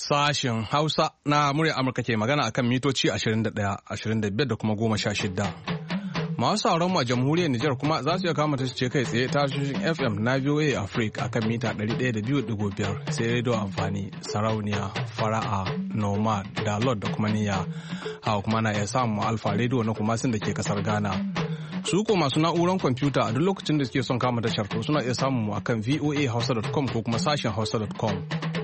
Sashen Hausa na murya Amurka ke magana akan mitoci 21, 25 da kuma 16. Masu sauran mu a jamhuriyar Nijar kuma za su iya kama ce kai tsaye ta tashoshin FM na VOA Africa akan mita 102.5 sai rediyo amfani sarauniya fara'a noma da lord da kuma niyya. Hawa kuma na iya samun alfa rediyo na kuma sun da ke kasar Ghana. Su ko masu na'urar kwamfuta a duk lokacin da suke son kama tashar to suna iya samun mu akan voahausa.com ko kuma sashen hausa.com.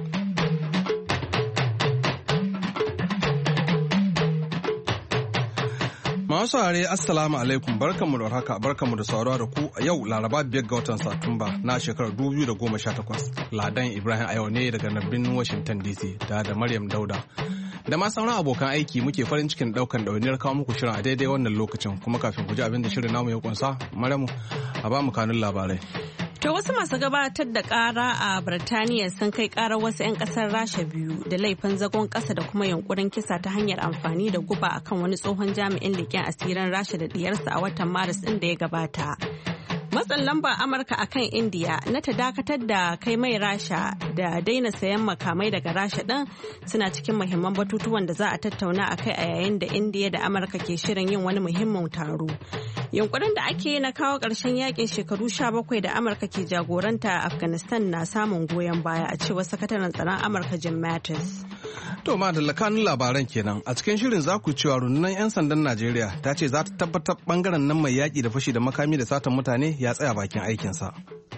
Masu saurare assalamu alaikum barkanmu da haka barkanmu da saurawa da ku a yau Laraba 5 ga watan Satumba na shekarar 2018. Ladan Ibrahim a yau ne daga birnin Washington DC da Maryam Dauda. Da ma sauran abokan aiki muke farin cikin daukan ɗawainiyar kawo muku shirin a daidai wannan lokacin kuma kafin ku ji abin da shirin namu ya kunsa Maryamu a ba mu kanun labarai. To wasu masu gabatar da ƙara a Birtaniya sun kai ƙarar wasu 'yan ƙasar Rasha biyu da laifin zagon ƙasa da kuma yunkurin kisa ta hanyar amfani da guba akan wani tsohon jami'in leƙen asirin Rasha da diyarsa a watan Maris ɗin da ya gabata. Matsin lamba Amurka akan Indiya na ta dakatar da kai mai Rasha da daina sayan makamai daga Rasha ɗin suna cikin muhimman batutuwan da za a tattauna a kai a yayin da Indiya da Amurka ke shirin yin wani muhimmin taro. Yunkurin da ake yi na kawo ƙarshen yakin shekaru 17 da Amurka ke jagoranta a Afghanistan na samun goyon baya a cewar sakataren tsaron Amurka Jim Mattis. To ma da lakanin labaran kenan a cikin shirin za ku cewa rundunar 'yan sandan Najeriya ta ce za ta tabbatar bangaren nan mai yaƙi da fashi da makami da satan mutane ya tsaya bakin aikinsa.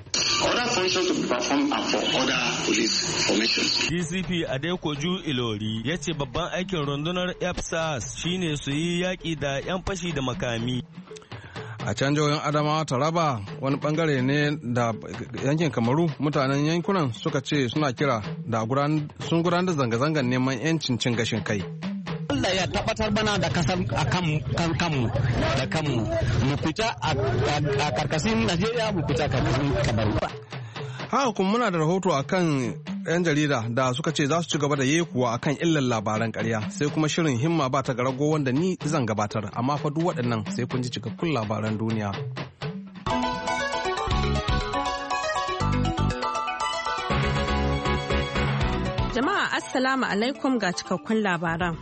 DCP Adekoju Ilori ya ce babban aikin rundunar FSAS shine su yi yaƙi da 'yan fashi da makami. A can jihohin Adamawa Taraba wani bangare ne da yankin Kamaru mutanen yankunan suka ce suna kira da sun gudanar da zanga-zangar neman 'yancin cin gashin kai. Allah ya tabbatar bana da kasar a kanmu da kanmu mu fita a karkashin Najeriya mu fita karkashin Kamaru. Haka kuma muna da rahoto akan 'yan jarida da suka ce za su ci gaba da yekuwa akan illar labaran ƙarya sai kuma shirin himma ba ta garago wanda ni zan gabatar amma fa duk waɗannan sai kun ji cikakkun labaran duniya. Jama'a assalamu alaikum ga cikakkun labaran.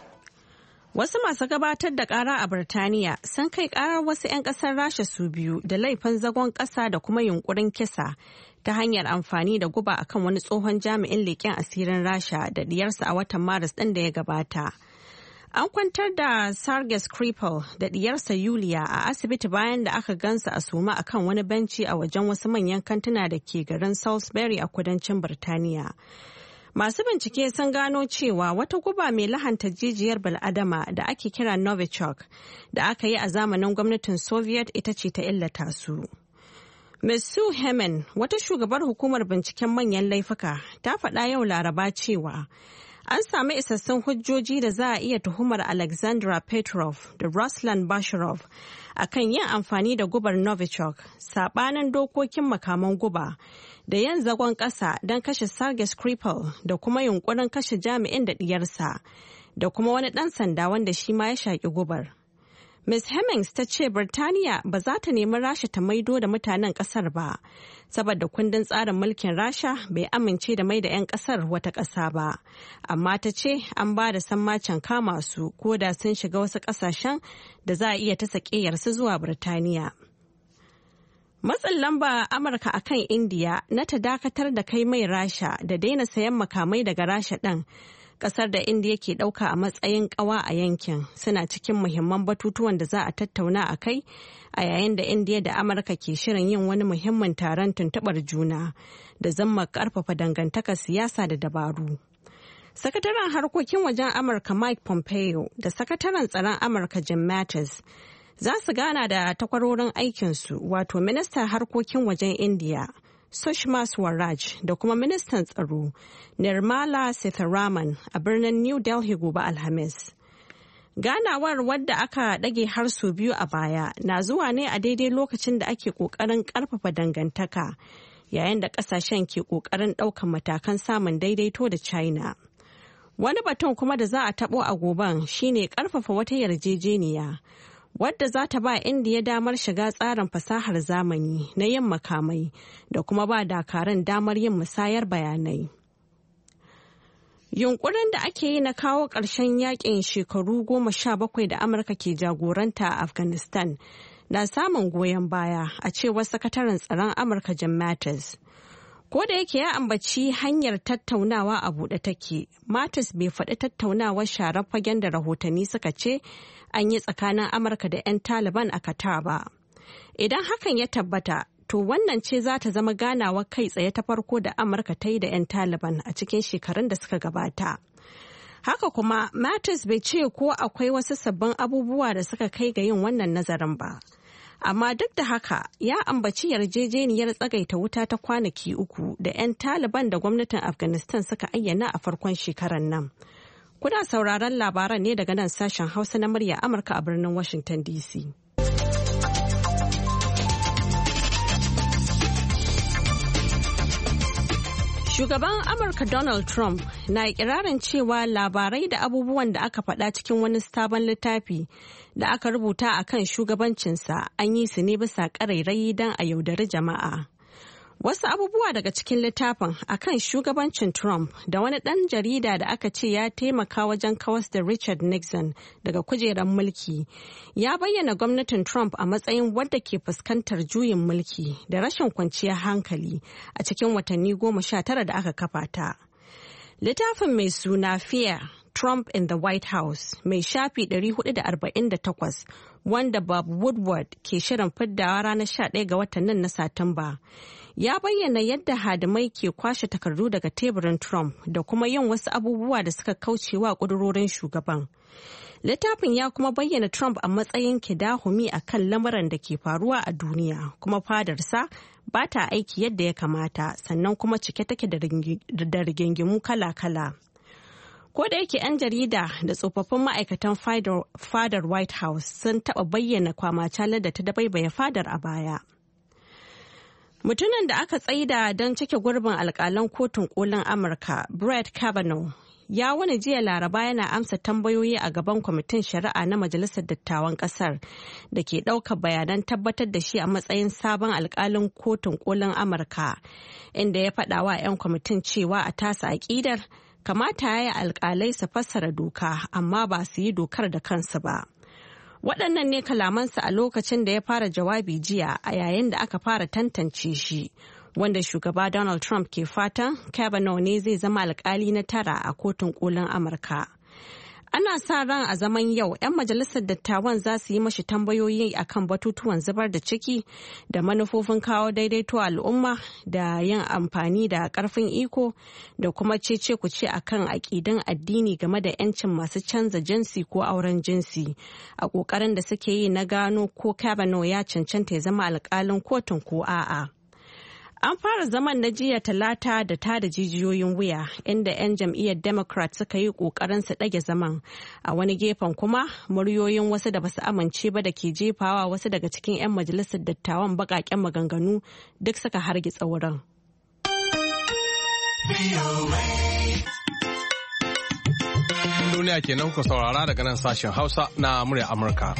Wasu masu gabatar da ƙara a Birtaniya sun kai ƙarar wasu 'yan ƙasar Rasha su biyu da laifin zagon ƙasa da kuma yunkurin kisa ta hanyar amfani da guba akan wani tsohon jami'in leƙen asirin Rasha da diyarsa a watan Maris ɗin da ya gabata. An kwantar da Sergei Skripal da diyarsa Yulia a asibiti bayan da aka gansa a suma akan wani benci a wajen wasu manyan kantuna da ke garin Salisbury a kudancin Birtaniya. Masu bincike sun gano cewa wata guba mai lahanta jijiyar bil'adama da ake kira Novichok da aka yi a zamanin gwamnatin Soviet ita ce ta illata su. Ms. Sue Hemen, wata shugabar hukumar binciken manyan laifuka, ta faɗa yau Laraba cewa an sami isassun hujjoji da za a iya tuhumar Alexandra Petrov da Ruslan Basharov akan yin amfani da gubar Novichok, saɓanin dokokin makaman guba, da yin zagon ƙasa don kashe Sergei Skripal da kuma yunkurin kashe jami'in da ɗiyarsa, da kuma wani ɗan sanda wanda shi ma ya shaƙi gubar. Ms. Hemmings ta ce Birtaniya ba za ta nemi Rasha ta maido da mutanen ƙasar ba, saboda kundin tsarin mulkin Rasha bai amince da mai da 'yan ƙasar wata ƙasa ba. Amma ta ce an ba da sammacin kama su ko da sun shiga wasu ƙasashen da za a iya ta sakeyarsu zuwa Birtaniya. Matsin lamba Amurka a kan Indiya na ta dakatar da kai mai Rasha da daina sayan makamai daga Rasha ɗin. Kasar da Indiya ke ɗauka a matsayin ƙawa a yankin suna cikin muhimman batutuwan da za a tattauna a kai a yayin da Indiya da Amurka ke shirin yin wani muhimmin taron tuntuɓar juna da zama ƙarfafa dangantakar siyasa da dabaru. Sakataren harkokin wajen Amurka Mike Pompeo da sakataren tsaron Amurka Jim Mattis za su gana da takwarorin aikinsu wato ministan harkokin wajen Indiya Sushma Swaraj da kuma ministan tsaro Nirmala Sitharaman a birnin New Delhi gobe Alhamis. Ganawar wadda aka ɗage har sau biyu a baya na zuwa ne a daidai lokacin da ake ƙoƙarin ƙarfafa dangantaka yayin da ƙasashen ke ƙoƙarin ɗaukan matakan samun daidaito da China. Wani batun kuma da za a taɓo a goben shine ƙarfafa wata yarjejeniya wadda za ta ba Indiya damar shiga tsarin fasahar zamani na yin makamai da kuma ba dakarun damar yin musayar bayanai. Yunkurin da ake yi na kawo ƙarshen yakin shekaru 17 da Amurka ke jagoranta a Afghanistan na samun goyon baya a cewar sakataren tsaron Amurka Jim Mattis. Ko da yake ya ambaci hanyar tattaunawa a buɗe take, Mattis bai faɗi tattaunawar sharar fagen da rahotanni suka ce an yi tsakanin Amurka da 'yan Taliban a Qatar ba. Idan hakan ya tabbata, to wannan ce za ta zama ganawar kai tsaye ta farko da Amurka ta yi da 'yan Taliban a cikin shekarun da suka gabata. Haka kuma, Mattis bai ce ko akwai wasu sabbin abubuwa da suka kai ga yin wannan nazarin ba. Amma duk da haka ya ambaci yarjejeniyar tsagaita wuta ta kwanaki 3 da 'yan Taliban da gwamnatin Afghanistan suka ayyana a farkon shekarar nan. Kuna sauraron labaran ne daga nan sashen Hausa na murya Amurka a birnin Washington DC. Shugaban Amurka Donald Trump na ikirarin cewa labarai da abubuwan da aka faɗa cikin wani sabon littafi da aka rubuta a kan shugabancinsa an yi su ne bisa ƙarairayi don a yaudari jama'a. Wasu abubuwa daga cikin littafin a kan shugabancin Trump da wani ɗan jarida da aka ce ya taimaka wajen kawas da Richard Nixon daga kujerar mulki ya bayyana gwamnatin Trump a matsayin wadda ke fuskantar juyin mulki da rashin kwanciyar hankali a cikin watanni 19 da aka kafa ta. Littafin mai suna Fear, Trump in the White House mai shafi 448 wanda Bob Woodward ke shirin fiddawa ranar 11 ga watan nan na Satumba. Ya bayyana yadda hadimai ke kwashe takardu daga teburin Trump da kuma yin wasu abubuwa da suka kaucewa ƙudurorin shugaban. Littafin ya kuma bayyana Trump a matsayin kidahumi a kan lamuran da ke faruwa a duniya, kuma fadarsa ba ta aiki yadda ya kamata, sannan kuma cike take da rigingimu kala-kala. Ko da yake 'yan jarida da tsofaffin ma'aikatan fadar White House sun taɓa bayyana kwamacalar da ta dabaibaye fadar a baya. Mutumin da aka tsaida don cike gurbin alkalan kotun kolin Amurka, Brett Kavanaugh, ya wani jiya Laraba yana amsa tambayoyi a gaban kwamitin shari'a na Majalisar Dattawan Kasar da ke ɗaukar bayanan tabbatar da shi a matsayin sabon alkalin kotun kolin Amurka, inda ya faɗa wa 'yan kwamitin cewa a tasa aƙidar kamata ya yi alkalai su fassara doka amma ba su yi dokar da kansu ba. Waɗannan ne kalamansa a lokacin da ya fara jawabi jiya a yayin da aka fara tantance shi, wanda shugaba Donald Trump ke fatan Kavanaugh ne zai zama alkali na 9 a kotun kolin Amurka. Ana sa ran a zaman yau 'yan majalisar dattawan za su yi mashi tambayoyi akan batutuwan zubar da ciki da manufofin kawo daidaito al'umma da yin amfani da karfin iko da kuma cece kuce akan aƙidun addini game da 'yancin masu canza jinsi ko auren jinsi a ƙoƙarin da suke yi na gano ko Kavanaugh ya cancanta ya zama alƙalin kotun ko a'a. An fara zaman na jiya Talata da tada jijiyoyin wuya inda 'yan jam'iyyar Democrat suka yi ƙoƙarin su ɗage zaman, a wani gefen kuma muryoyin wasu da basu amince ba da ke jefawa wasu daga cikin 'yan majalisar dattawan baƙaƙen maganganu duk suka hargitsa wurin. Duniya kenan kuka saurara daga nan sashen Hausa na murya Amurka.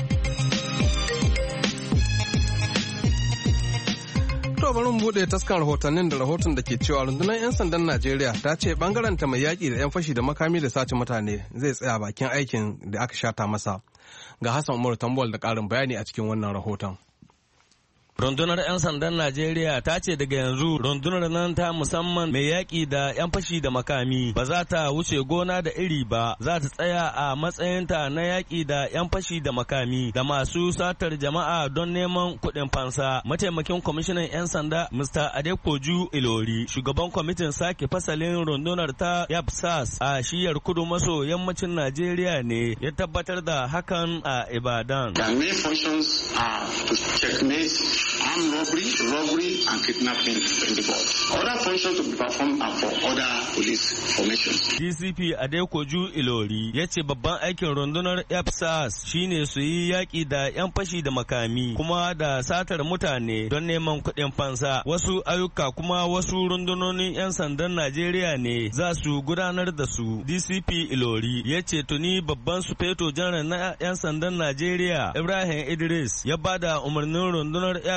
To bari mu bude taskar rahotannin da rahoton da ke cewa rundunar 'yan sandan Najeriya ta ce bangaranta mai yaƙi da 'yan fashi da makami da sace mutane zai tsaya bakin aikin da aka shata masa. Ga Hassan Umar Tambol da ƙarin bayani a cikin wannan rahoton. Rundunar 'yan sandan Najeriya ta ce daga yanzu rundunar nan ta musamman mai yaƙi da 'yan fashi da makami ba za ta wuce gona da iri ba, za ta tsaya a matsayinta na yaƙi da 'yan fashi da makami da masu satar jama'a don neman kuɗin fansa. Mataimakin kwamishinan 'yan sanda Mr. Adekoju Ilori, shugaban kwamitin sake fasalin rundunar ta YAPSAS a shiyar kudu maso yammacin Najeriya ne ya tabbatar da hakan a Ibadan. The main functions are to checkmate armed robbery and kidnapping in the board. Other functions to be performed are for other police formations. DCP Adekoju Ilori ya ce babban aikin rundunar YAPSAS shine su yi yaƙi da 'yan fashi da makami kuma da satar mutane don neman kuɗin fansa. Wasu ayyuka kuma wasu rundunonin 'yan sandan Najeriya ne za su gudanar da su. DCP Ilori ya ce tuni babban sufeto janar na 'yan sandan Najeriya Ibrahim Idris ya bada umarnin rundunar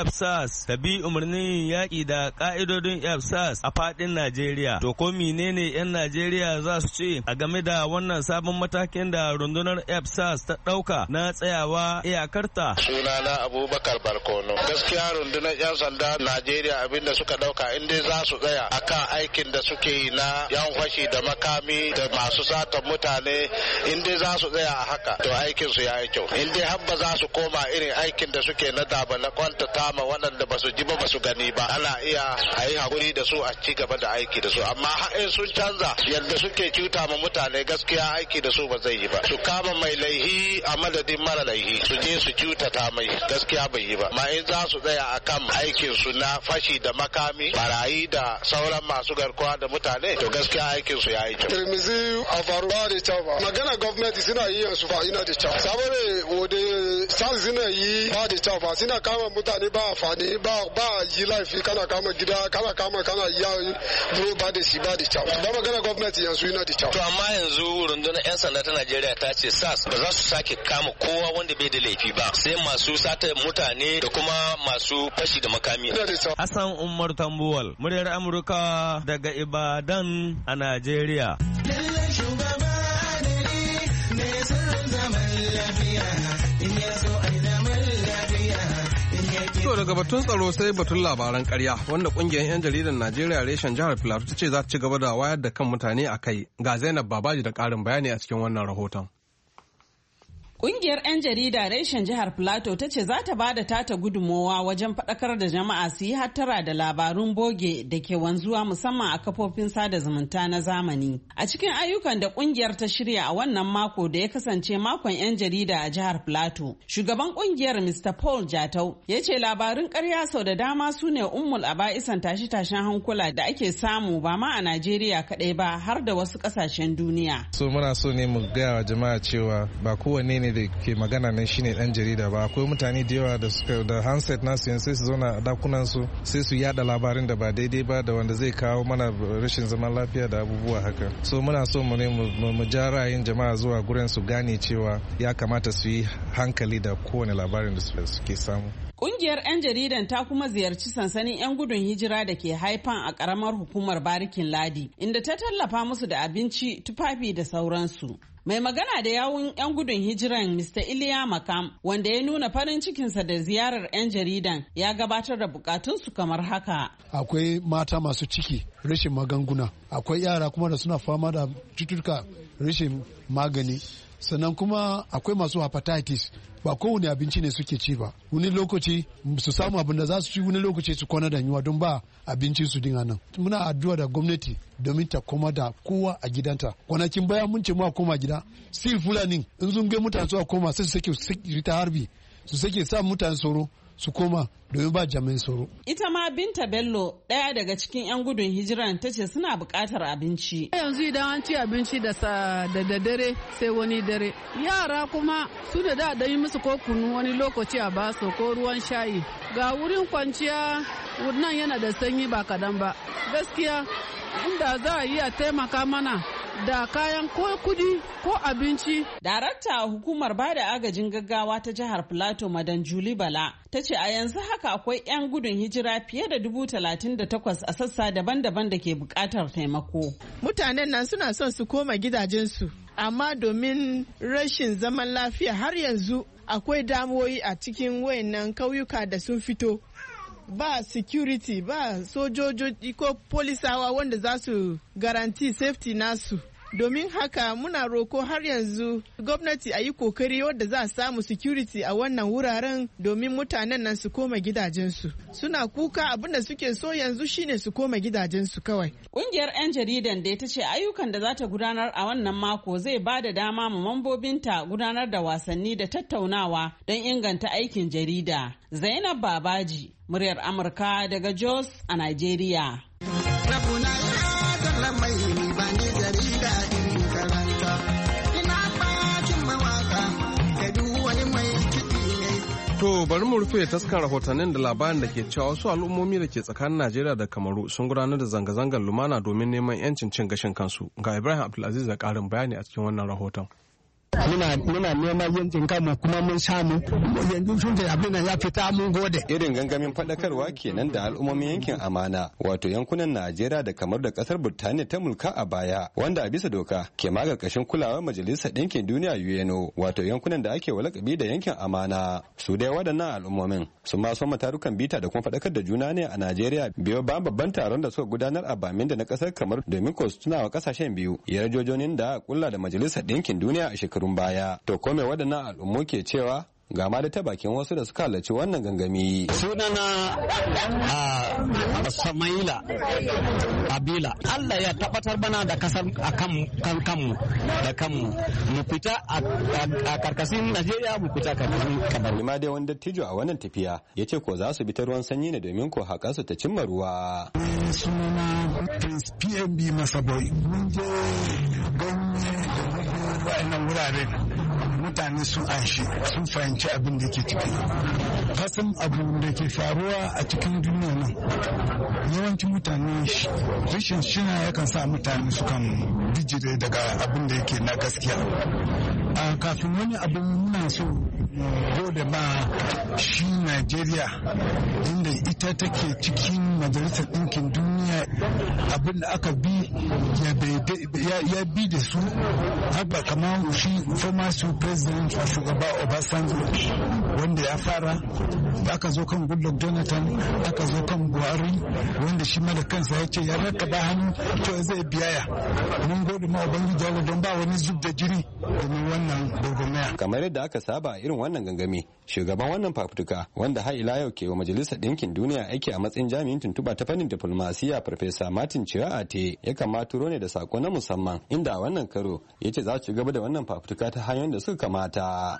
FSAS ta bi umarnin yaƙi da ƙa'idodin FSAS a faɗin Najeriya. To ko menene 'yan Najeriya za su ce a game da wannan sabon matakin da rundunar FSAS ta ɗauka na tsayawa iyakarta? Sunana Abubakar Barkono. Gaskiya rundunar 'yan sanda Najeriya abinda suka ɗauka in dai za su tsaya akan aikin da suke yi na yan fashi da makami da masu satan mutane, in dai za su tsaya a haka to aikin su ya yi kyau. In dai har ba za su koma irin aikin da suke na daba na kwanta tama waɗanda ba su ji ba su gani ba, ana iya a yi hakuri da su a ci gaba da aiki da su, amma in sun canza yadda suke cuta ma mutane gaskiya aiki da su ba zai yi ba. Su kama mai laihi a madadin mara laihi su je su cutata mai gaskiya bai yi ba. Ma in za su tsaya akan aikin su na fashi da makami, barayi da sauran masu garkuwa da mutane to gaskiya aikin su ya yi kyau. Tirmizi a faru ba da kyau ba. Magana gwamnati suna yi yansu ba ina da kyau. Saboda wode san suna yi ba da kyau ba. Suna kama mutane ba amfani ba yi laifi kana kama gida kana iya buro ba da shi ba da kyau. Ba magana gwamnati yanzu ina da kyau. To amma yanzu rundunar 'yan sanda ta Najeriya ta ce SAS ba za su sake kama kowa wanda bai da laifi ba, sai masu sata mutane da kuma masu fashi da makami. Hassan Umar Tambuwal, muryar Amurka daga Ibadan a Najeriya. To daga batun tsaro sai batun labaran ƙarya wanda ƙungiyar 'yan jaridar Najeriya reshen jihar Filato ta ce za ta ci gaba da wayar da kan mutane a kai. Ga Zainab Babaji da ƙarin bayani a cikin wannan rahoton. Ƙungiyar 'yan jarida reshen jihar Plateau ta ce za ta ba da tata gudunmowa wajen faɗakar da jama'a su yi hattara da labarun boge da ke wanzuwa musamman a kafofin sada zumunta na zamani. A cikin ayyukan da ƙungiyar ta shirya a wannan mako da ya kasance makon 'yan jarida a jihar Plateau, shugaban ƙungiyar Mr. Paul Jatau ya ce labarun ƙarya sau da dama su ne ummul aba'isan tashe-tashen hankula da ake samu ba ma a Najeriya kaɗai ba har da wasu ƙasashen duniya. So muna so ne mu gaya wa jama'a cewa ba kowanne ne da ke magana nan shine dan jarida ba. Akwai mutane da yawa da suka da handset nasu yanzu sai su zauna a dakunan su sai su yada labarin da ba daidai ba da wanda zai kawo mana rashin zaman lafiya da abubuwa haka. So muna so mu ne mu ja ra'ayin jama'a zuwa gurin su gane cewa ya kamata su yi hankali da kowane labarin da suke samu. Ƙungiyar 'yan jaridan ta kuma ziyarci sansanin 'yan gudun hijira da ke Haifan a ƙaramar hukumar Barikin Ladi, inda ta tallafa musu da abinci, tufafi da sauransu. Mai magana da yawun 'yan gudun hijiran Mr. Iliya Makam, wanda ya nuna farin cikinsa da ziyarar 'yan jaridan, ya gabatar da bukatunsu kamar haka. Akwai mata masu ciki, rashin magunguna. Akwai yara kuma da suna fama da cututtuka rashin magani. Sannan kuma akwai masu hepatitis, ba kowane abinci ne suke ci ba. Wani lokaci su samu abin da za su ci, wani lokaci su kwana da yunwa don ba abinci su dinga nan. Muna addu'a da gwamnati domin ta koma da kowa a gidanta. Kwanakin baya mun ce mu koma gida, still Fulani in sun ga mutane su koma sai su sake ta harbi, su sake sa mutane tsoro su koma domin ba jami'in tsaro. Ita ma Binta Bello, ɗaya daga cikin 'yan gudun hijiran, ta ce suna buƙatar abinci. Yanzu idan an ci abinci da dare sai wani dare. Yara kuma su da yi musu ko kunu wani lokaci a basu ko ruwan shayi. Ga wurin kwanciya nan yana da sanyi ba kadan ba. Gaskiya inda za a iya taimaka mana da kayan ko kudi ko abinci. Darakta a hukumar bada agajin gaggawa ta jihar Plateau Madan Juli Bala ta ce a yanzu haka akwai 'yan gudun hijira fiye da 38,000 a sassa daban-daban da ke bukatar taimako. Mutanen nan suna son su koma gidajensu, amma domin rashin zaman lafiya har yanzu akwai damuwoyi a cikin wayannan kauyuka da sun fito. Ba security, ba sojoji ko polisawa wanda za su garanti safety nasu. Domin haka muna roko har yanzu gwamnati a yi kokari wadda za a samu security a wannan wuraren domin mutanen nan su koma gidajensu. Suna kuka abinda suke so yanzu shine su koma gidajensu kawai. Ƙungiyar 'yan jaridan da ta ce ayyukan da za ta gudanar a wannan mako zai ba da dama ma mambobinta gudanar da wasanni da tattaunawa don inganta aikin jarida. Zainab Babaji, muryar Amurka daga Jos a Najeriya. To bari mu rufe taskar rahotannin da labarin da ke cewa wasu al'ummomi da ke tsakanin Najeriya da Kamaru sun gudanar da zanga-zangar lumana domin neman 'yancin cin gashin kansu. Ga Ibrahim Abdulaziz da ƙarin bayani a cikin wannan rahoton. muna neman yancin kanmu kuma mun samu yanzu sun ce abin ya fita mun gode. Irin gangamin faɗakarwa kenan da al'ummomin yankin Amana wato yankunan Najeriya da kamar da kasar Burtaniya ta mulka a baya wanda a bisa doka ke magarkashin kulawar Majalisar Ɗinkin Duniya UNO wato yankunan da ake walakabi da yankin Amana. Su dai waɗannan al'ummomin sun ma soma tarukan bita da kuma faɗakar da juna ne a Najeriya biyo bayan babban taron da suka gudanar a Bamin da na kasar kamar domin ko su tunawa kasashen biyu yarjejonin da kulla da Majalisar Ɗinkin Duniya a shekarun baya. To ko me waɗannan al'ummu ke cewa? Ga ma da ta bakin wasu da suka halarci wannan gangami. Sunana Samaila Abila. Allah ya tabbatar bana da kasar kanmu da kanmu. Mu fita a karkashin Najeriya mu fita karkashin Kamaru. Ni ma dai wani dattijo a wannan tafiya ya ce ko za su bi ta ruwan sanyi ne domin ko haƙa su ta cimma ruwa. Sunana Prince PMB Masaboy. Mun je ganye da wa'annan wurare. Mutane sun anshi sun fahimci abin da ke ciki kasan abu da ke faruwa a cikin duniya nan yawancin mutane rashin shina yakan sa mutane su kan bijire daga abin da yake na gaskiya kafin wani abin muna so gode ma shi Najeriya inda ita take cikin Majalisar Ɗinkin Duniya abin da aka bi ya bi da su haka kamar shi former president shugaba Obasanjo wanda ya fara da aka zo kan Goodluck Jonathan aka zo kan Buhari wanda shi ma da kansa ya ce ya rakaba hannu to zai biyaya mun gode ma ubangiji don ba wani zub da jini domin wannan gwagwarmaya. Kamar yadda aka saba a irin wannan gangami shugaban wannan fafutuka wanda har ila yau ke wa Majalisar Ɗinkin Duniya aiki a matsayin jami'in tuntuba ta fannin diplomasiya Farfesa Martin Chiroate ya kama turo ne da sako na musamman inda a wannan karo ya ce za su ci gaba da wannan fafutuka ta hanyoyin da suka kamata.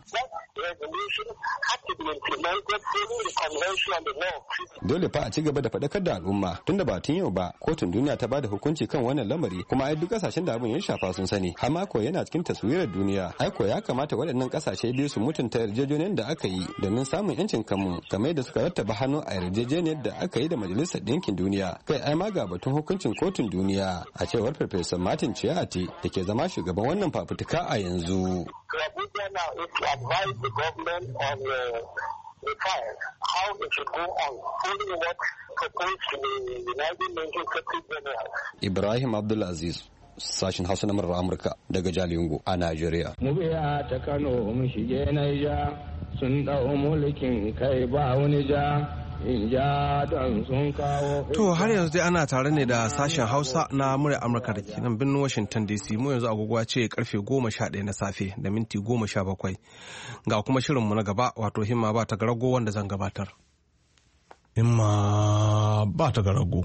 Dole fa a ci gaba da faɗakar da al'umma tunda ba tun yau ba kotun duniya ta bada hukunci kan wannan lamari kuma ai duk kasashen da abin ya shafa sun sani har ma ko yana cikin taswirar duniya ai ko ya kamata waɗannan kasashe biyu su mutunta yarjejeniyar da aka yi domin samun yancin kanmu kamar yadda suka rattaba hannu a yarjejeniyar da aka yi da Majalisar Ɗinkin Duniya kai ai ma ga batun hukuncin kotun duniya a cewar Farfesa Martin Chiroate da ke zama shugaban wannan fafutuka a yanzu. How it should go on, following what proposed to the United Nations Secretary General. Ibrahim Abdulaziz, sashen Hausa na murar Amurka daga Jalingo a Najeriya. Mu biya ta Kano mu shige Naija sun dau mulkin kai ba wani ja. To har yanzu dai ana tare ne da sashen Hausa na murya Amurka da ke nan birnin Washington DC mu yanzu agogo ce karfe 11 na safe da minti 17 ga kuma shirinmu na gaba wato himma ba ta garago wanda zan gabatar. Himma ba ta garago.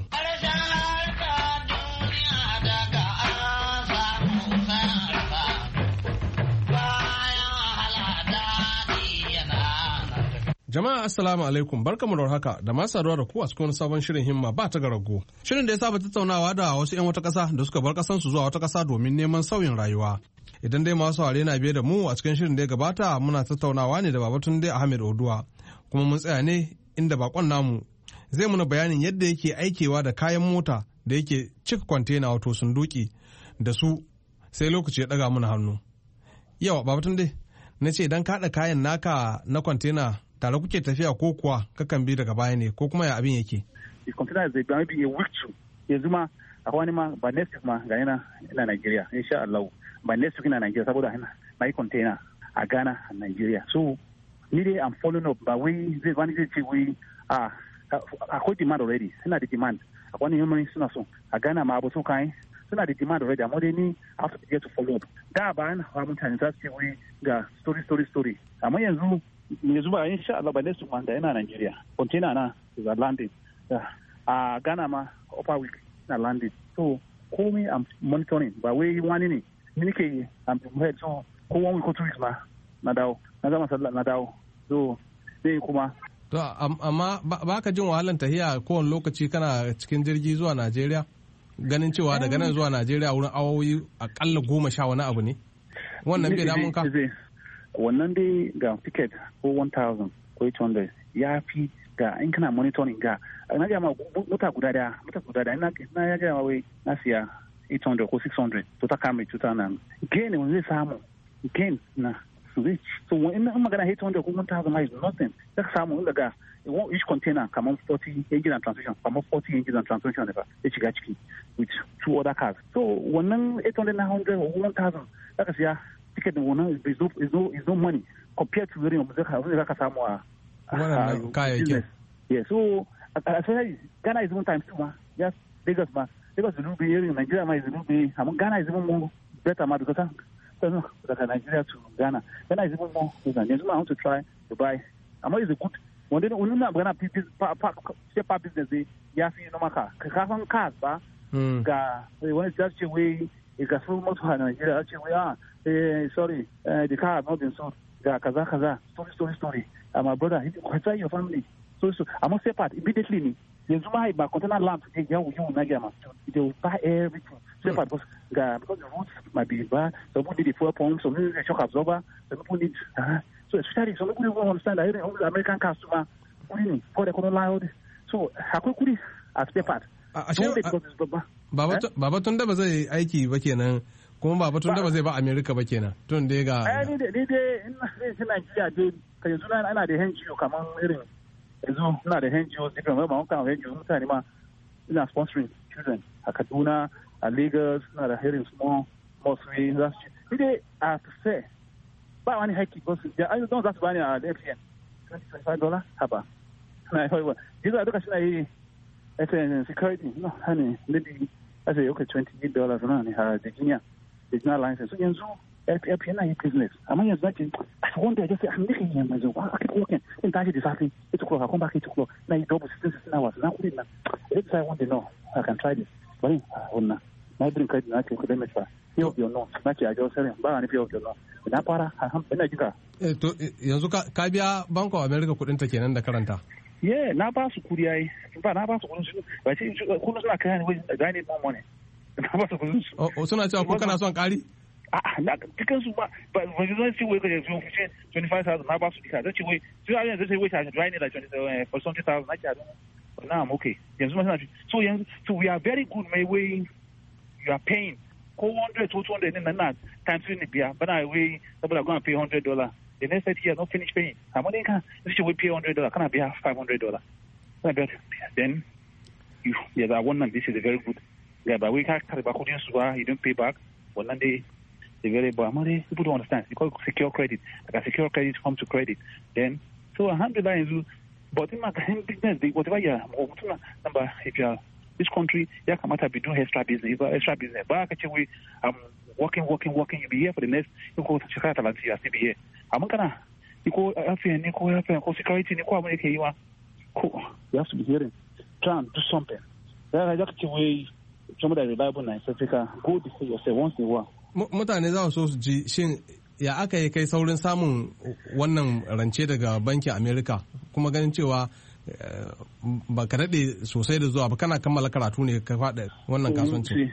Jama'a assalamu alaikum barkamu da haka da masu saduwa da ku a cikin sabon shirin himma ba ta garago. Shirin da ya saba tattaunawa da wasu 'yan wata ƙasa da suka bar ƙasansu zuwa wata ƙasa domin neman sauyin rayuwa. Idan dai masu saurare na biye da mu a cikin shirin da ya gabata muna tattaunawa ne da Babatunde Ahmed Oduwa kuma mun tsaya ne inda bakon namu zai muna bayanin yadda yake aikewa da kayan mota da yake cika kwantena wato sunduki da su sai lokaci ya ɗaga mana hannu. Yawa Babatunde na ce idan ka haɗa kayan naka na kwantena tare kuke tafiya ko kuwa kakan bi daga baya ne ko kuma ya abin yake? Container zai ba maybe a week to yanzu ma a wani ma ba next week ma ga ina Nigeria insha Allah ba next week ina Nigeria saboda na yi container a Ghana a Nigeria so ni dai I'm following up ba wai zai ce wai akwai demand already suna da demand a wani yamma suna so a Ghana ma abu so kai suna da demand already amma dai ni I have to get to follow up da ba na hawa mutane za su ce wai ga story amma yanzu ba insha Allah ba next month ina Nigeria container na is landing a Ghana ma upper week na landing so komai I'm monitoring ba wai wani ne ni nake I'm prepared so ko 1 week ko 2 weeks ma na dawo na gama sallah na dawo so sai kuma to amma ba ka jin wahalan tahiya kowane lokaci kana cikin jirgi zuwa Najeriya ganin cewa daga nan zuwa Najeriya wurin awowi akalla 10 wani abu ne wannan bai damun ka wannan dai ga ticket ko 1,000 ko 800 ya fi ga in kana monitoring ga na ga ma mota guda daya na ya ga wai na siya 800 ko 600 to ta kame 2000 gane wanda zai samu gain na rich. So in magana 800 ko 1,000 is nothing. Za ka samu daga each container kamar 40 engine and transmission, kamar 40 engines and transmission da ya shiga ciki with 2 other cars. So wannan 800, 900 or 1,000 za ka siya ticket din wannan is no money compared to irin da ka samu a kayayyakin. Yeah, so especially Ghana is 1 times 2 ma. Yes, Lagos ma. Lagos is a little bit here, Nigeria ma is a little bit. Ghana is even more better ma because like Nigeria to Ghana. Ghana is even more. Yes, I want to try to buy. It's a good. When they don't know Ghana step business, yeah, see no matter. Because cars ba. When it's just way, it's a full motor in Nigeria. Actually, sorry, the car has not been sold. Kaza. Story. My brother, he try your family. So I must step out immediately. They buy container lamp. They will buy everything. Step out because the roads might be bad. Some people need the fuel pump. Some people need a shock absorber. Some people need. So especially some people don't understand that even the American customer, for the colonial. So how could we as step out? Baba tun da ba zai aiki ba kenan kuma Baba tun da ba zai ba America ba kenan tun da ga ni dai ina Nigeria dai kai yanzu ana da NGO kamar irin yanzu ina da NGO different ba mun kan NGO mutane ma ina sponsoring children a Kaduna a Lagos ina da irin small mosque ni dai I have to say ba wani haƙƙi ko su da ai don za su bani a FCN $25 haba na yi wa jiza duka shi na yi FCN security no honey maybe I say okay $28 na ne ha Virginia license so yanzu FCN na yi business amma yanzu nake I wonder I just say I'm making him so I keep working in tashi da safi 8 o'clock I come back 8 o'clock na yi double 16 hours na kudi na it's I want to know I can try this bari wannan na drink credit na ce kudin mai fa yau no na ce a jawo sarin ba ni fiye no na fara ina jika to yanzu ka biya Bank of America kudin ta kenan da karanta na ba su kudi ai ba na ba su kudin su ba ce kudin suna kai ni wai gane more money na ba su kudin su suna cewa ko kana son kari na cikin su ba wani zai ce wai ka yanzu fice 25,000 na ba su dika zai ce wai sai yanzu sai wai ta dry ne like 20,000 na ce na I'm okay yanzu ma suna so we are very good my way you are paying ko 100 to 200 in na times in biya but I way double going to pay $100 the next 30 years not finish paying how many can this we pay $100 can I be $500 then that one this is a very good but we can't carry back you don't pay back one day the very bad money people don't understand because secure credit like a secure credit come to credit then so alhamdulillah but in my business whatever you number if you are this country, ya kamata be doing extra business. Ba ka ce wai working. You be here for the next. You go to shekara 30 years, be here. Amma kana ko affair ne ko security ne ko abin da ke yi wa ko you have to be hearing. Try and do something. Ya ka ce wai somebody reliable in South Africa. Go before yourself once in a while. Mutane za su ji shin ya aka yi kai saurin samun wannan rance daga bankin America kuma ganin cewa ba ka daɗe sosai da zuwa ba kana kammala karatu ne ka faɗa wannan kasuwanci.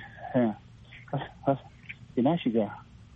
Na shiga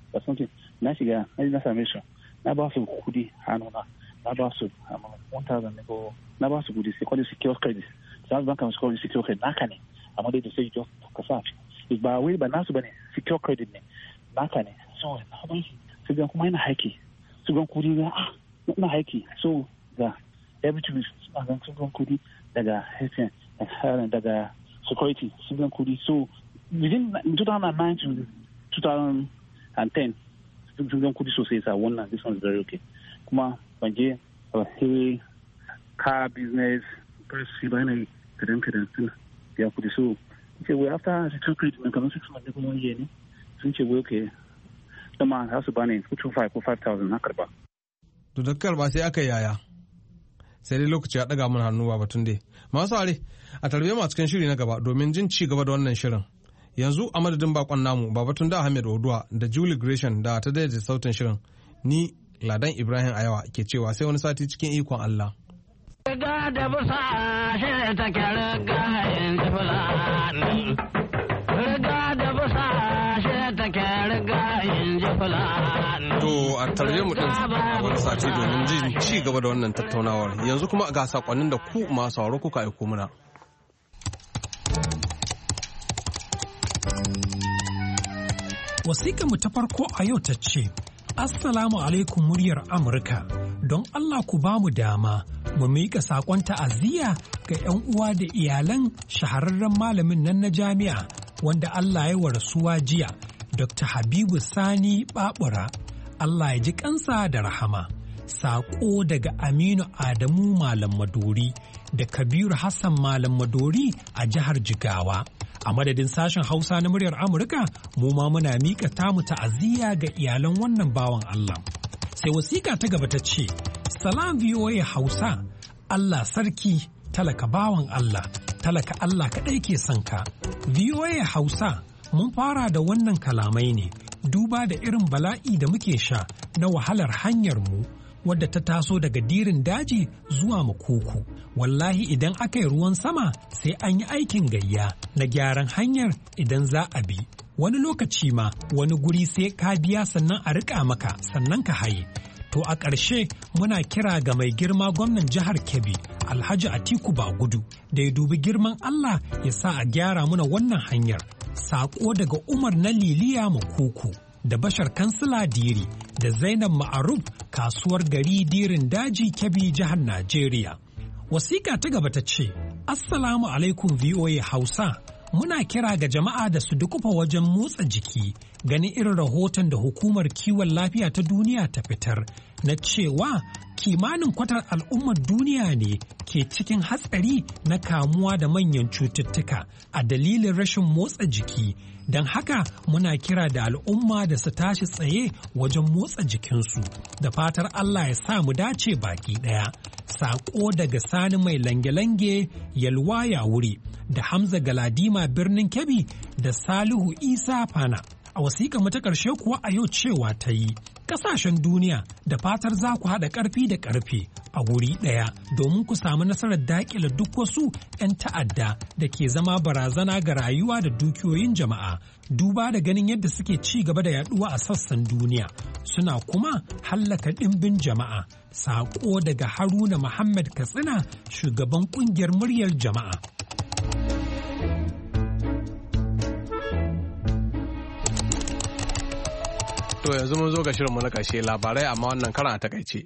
na same su na ba su kudi hannuna na ba su 1,000 ne ko na ba su kudi sai kwallo secure credit South Bank and Secure secure credit naka ne amma dai da sai just ka sa ba wai ba nasu bane secure credit ne naka ne so na ba su ga kuma yana haiki su ga kudi ga na haiki so ga everything is su ga kudi daga HSN daga security su ga kudi so within 2009 to 2010 sun ga kudi sosai sa wannan this one is very okay kuma ban je heavy car business press ba ne kadan sun ya kudi so ce wai after secure credit ne kamar 6 months kuma ne sun ce wai okay dama za su bani 2,500 ko 5,000 na karba to da karba sai aka yaya sai dai lokaci ya daga mun hannu ba batun dai masu are a tarbiyyar masu cikin shiri na gaba domin jin ci gaba da wannan shirin yanzu a madadin bakon namu Babatun da Ahmed Oduwa da Julie Gresham da ta daidaita sautin shirin ni Ladan Ibrahim Ayawa ke cewa sai wani sati cikin ikon Allah. Riga da busa shi ta riga yin fulani. Riga da busa shi ta riga yin fulani. To a tarbe mu din a wani sati domin jin ci gaba da wannan tattaunawar yanzu kuma ga sakonnin da ku masu sauraro kuka aiko mana. Wasiƙarmu ta farko a yau ta ce, Assalamu alaikum muryar Amurka. Don Allah ku ba mu dama mu miƙa saƙon ta'aziyya ga 'yan uwa da iyalan shahararren malamin nan na jami'a wanda Allah ya wa rasuwa jiya, Dr. Habibu Sani Babura. Allah ya ji kansa da rahama. Saƙo daga Aminu Adamu Malam Madori da Kabiru Hassan Malam Madori a jihar Jigawa. A madadin sashen Hausa na muryar Amurka, mu ma muna miƙa tamu ta'aziyya ga iyalan wannan bawan Allah. Sai wasiƙa ta gaba ta ce, Salam VOA Hausa, Allah sarki, talaka bawan Allah, talaka Allah kaɗai ke son ka. VOA Hausa, mun fara da wannan kalamai ne, duba da irin bala'i da muke sha na wahalar hanyar mu, wadda ta taso daga dirin daji zuwa makuku. Wallahi idan aka yi ruwan sama sai an yi aikin gayya na gyaran hanyar idan za a bi. Wani lokaci ma wani guri sai ka biya sannan a riƙa maka sannan ka haye. To a ƙarshe muna kira ga mai girma gwamnan jihar Kebbi, Alhaji Atiku Bagudu, da ya dubi girman Allah ya sa a gyara muna wannan hanyar. Saƙo daga Umar na Liliya Makuku da Bashar Kansila Diri da Zainab Ma'aruf kasuwar gari Dirin Daji Kebbi jihar Najeriya. Wasiƙa ta gaba ta ce, Assalamu alaikum VOA Hausa, muna kira ga jama'a da su dukufa wajen motsa jiki ganin irin rahoton da hukumar kiwon lafiya ta duniya ta fitar na cewa kimanin kwatar al'ummar duniya ne ke cikin hatsari na kamuwa da manyan cututtuka a dalilin rashin motsa jiki. Don haka muna kira da al'umma da su tashi tsaye wajen motsa jikinsu da fatar Allah ya sa mu dace baki ɗaya. Saƙo daga Sani mai lange-lange Yalwa ya wuri da Hamza Galadima birnin Kebbi da Salihu Isa Fana. A wasiƙa mata ƙarshe kuwa a yau cewa ta yi, ƙasashen duniya da fatar za ku haɗa ƙarfi da ƙarfe a wuri ɗaya domin ku samu nasarar daƙile duk wasu 'yan ta'adda da ke zama barazana ga rayuwa da dukiyoyin jama'a, duba da ganin yadda suke ci gaba da yaɗuwa a sassan duniya, suna kuma hallaka ɗimbin jama'a. Saƙo daga Haruna Muhammad Katsina, shugaban ƙungiyar muryar jama'a. To yanzu mun zo ga shirinmu na ƙarshe, labarai amma wannan karan a takaice.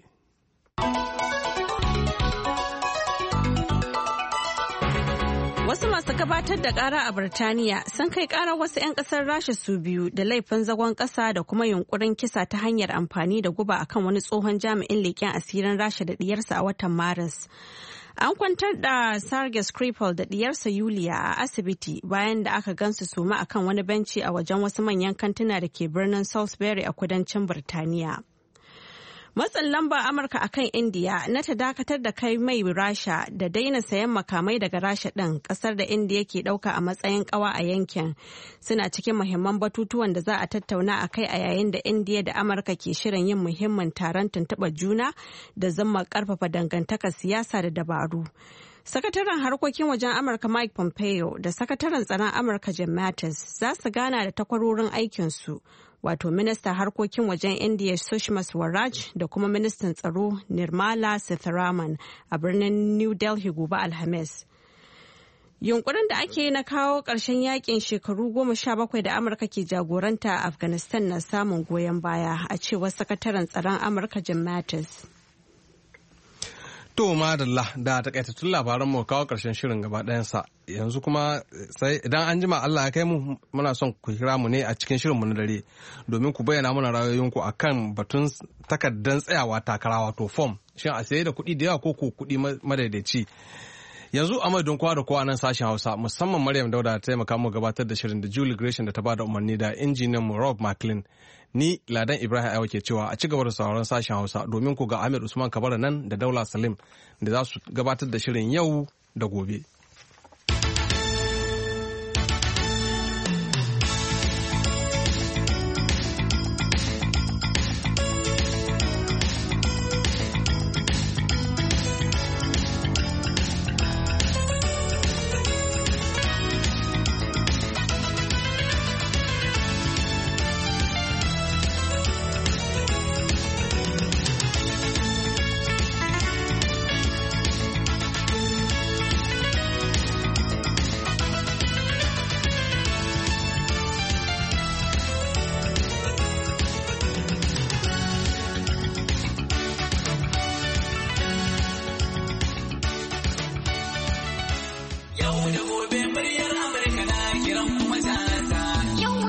Wasu masu gabatar da ƙara a Birtaniya sun kai ƙarar wasu 'yan ƙasar Rasha su biyu da laifin zagon ƙasa da kuma yunkurin kisa ta hanyar amfani da guba akan wani tsohon jami'in leƙen asirin Rasha da ɗiyarsa a watan Maris. An kwantar da Sergei Skripal da ɗiyarsa Yulia a asibiti bayan da aka gansu suma akan wani benci a wajen wasu manyan kantuna da ke birnin Salisbury a kudancin Birtaniya. Matsin lamba Amurka akan Indiya na ta dakatar da kai mai Rasha da daina sayan makamai daga Rasha ɗin, ƙasar da Indiya ke ɗauka a matsayin ƙawa a yankin, suna cikin muhimman batutuwan da za a tattauna a kai a yayin da Indiya da Amurka ke shirin yin muhimmin taron tuntuɓar juna da zama ƙarfafa dangantakar siyasa da dabaru. Sakataren harkokin wajen Amurka Mike Pompeo da sakataren tsaron Amurka Jim Mattis za su gana da takwarorin aikinsu, wato ministan harkokin wajen India Sushma Swaraj da kuma ministan tsaro Nirmala Sitharaman a birnin New Delhi gobe Alhamis. Yunkurin da ake yi na kawo ƙarshen yakin shekaru 17 da Amurka ke jagoranta a Afghanistan na samun goyon baya, a cewar sakataren tsaron Amurka Jim Mattis. To madalla da takaitattun labaran mu kawo karshen shirin gaba ɗayansa, yanzu kuma sai idan an jima Allah ya kai mu, muna son ku kira mu ne a cikin shirin mu na dare domin ku bayyana mana ra'ayoyinku akan batun takardar tsayawa takara, wato form, shin a saye da kuɗi da yawa ko kuɗi madaidaici. Yanzu a madadin kowa da kowa nan sashen Hausa, musamman Maryam Dauda ta taimaka mu gabatar da shirin, da Julie Gresham da ta bada umarni, da injiniyan mu Rob McLean. Ni Ladan Ibrahim Aiwa ke cewa a ci gaba da sauraron sashen Hausa domin ku ga Ahmed Usman Kabara nan da Daula Salim da za su gabatar da shirin yau da gobe.